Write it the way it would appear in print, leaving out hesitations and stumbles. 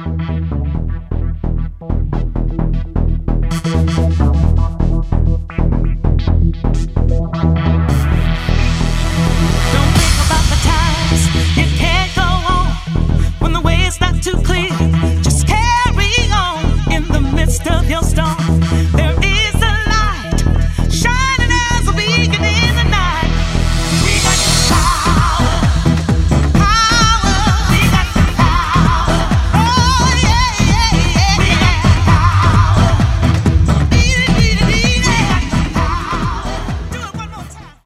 Too clear, just carry on in the midst of your storm. There